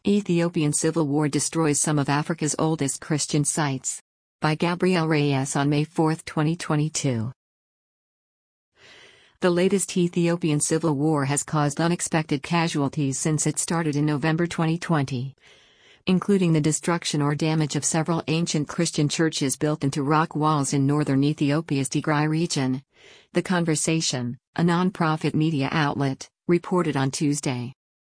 Ethiopian civil war destroys some of Africa's oldest Christian sites. By Gabriel Reyes on May 4, 2022. The latest Ethiopian civil war has caused unexpected casualties since it started in November 2020, including the destruction or damage of several ancient Christian churches built into rock walls in northern Ethiopia's Tigray region. The Conversation, a non-profit media outlet, reported on Tuesday.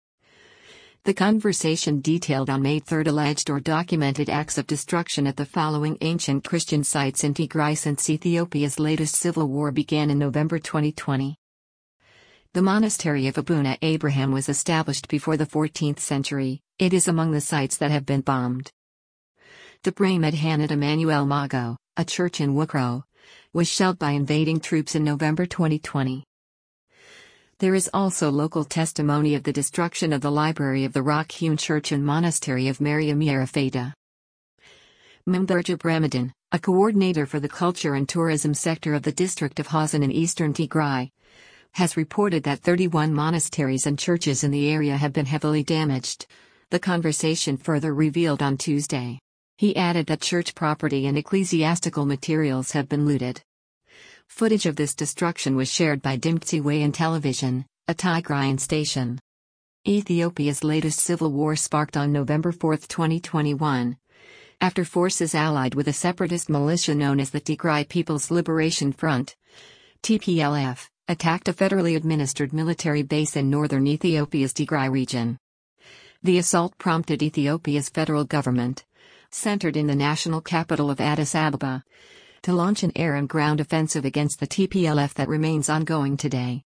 The Conversation detailed on May 3 alleged or documented acts of destruction at the following ancient Christian sites in Tigray since Ethiopia's latest civil war began in November 2020. The monastery of Abuna Abraham was established before the 14th century. It is among the sites that have been bombed. The Bramed Hanat Emmanuel Mago, a church in Wukro, was shelled by invading troops in November 2020. There is also local testimony of the destruction of the library of the rock-hewn church and monastery of Mariam Yerafeda. Mumdarja Brahmadan, a coordinator for the culture and tourism sector of the district of Hazan in eastern Tigray, has reported that 31 monasteries and churches in the area have been heavily damaged. The Conversation further revealed on Tuesday. He added that church property and ecclesiastical materials have been looted. Footage of this destruction was shared by Dimtsiwayan Television, a Tigrayan station. Ethiopia's latest civil war sparked on November 4, 2021, after forces allied with a separatist militia known as the Tigray People's Liberation Front, TPLF, attacked a federally administered military base in northern Ethiopia's Tigray region. The assault prompted Ethiopia's federal government, centered in the national capital of Addis Ababa, to launch an air and ground offensive against the TPLF that remains ongoing today.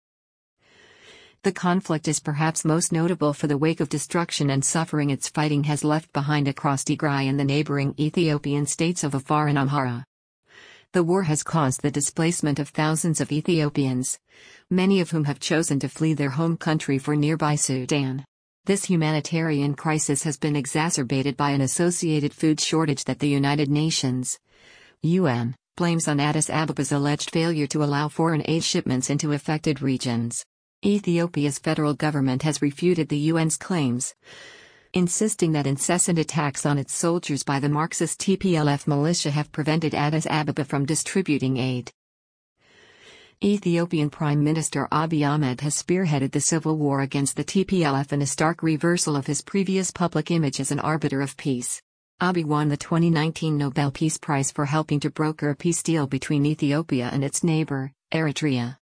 The conflict is perhaps most notable for the wake of destruction and suffering its fighting has left behind across Tigray and the neighboring Ethiopian states of Afar and Amhara. The war has caused the displacement of thousands of Ethiopians, many of whom have chosen to flee their home country for nearby Sudan. This humanitarian crisis has been exacerbated by an associated food shortage that the United Nations (UN) blames on Addis Ababa's alleged failure to allow foreign aid shipments into affected regions. Ethiopia's federal government has refuted the UN's claims, insisting that incessant attacks on its soldiers by the Marxist TPLF militia have prevented Addis Ababa from distributing aid. Ethiopian Prime Minister Abiy Ahmed has spearheaded the civil war against the TPLF in a stark reversal of his previous public image as an arbiter of peace. Abiy won the 2019 Nobel Peace Prize for helping to broker a peace deal between Ethiopia and its neighbor, Eritrea.